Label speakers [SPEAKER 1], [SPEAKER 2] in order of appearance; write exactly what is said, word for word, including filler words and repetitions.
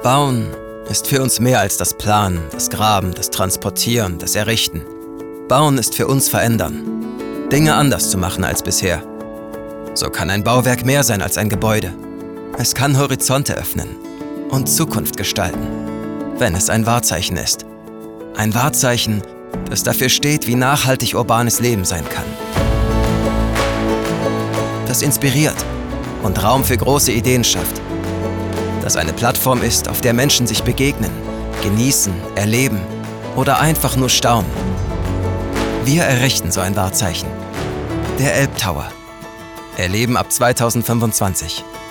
[SPEAKER 1] Bauen ist für uns mehr als das Planen, das Graben, das Transportieren, das Errichten. Bauen ist für uns Verändern. Dinge anders zu machen als bisher. So kann ein Bauwerk mehr sein als ein Gebäude. Es kann Horizonte öffnen und Zukunft gestalten, wenn es ein Wahrzeichen ist. Ein Wahrzeichen, das dafür steht, wie nachhaltig urbanes Leben sein kann. Das inspiriert und Raum für große Ideen schafft. Das eine Plattform ist, auf der Menschen sich begegnen, genießen, erleben oder einfach nur staunen. Wir errichten so ein Wahrzeichen. Der Elbtower. Erleben ab zweitausendfünfundzwanzig.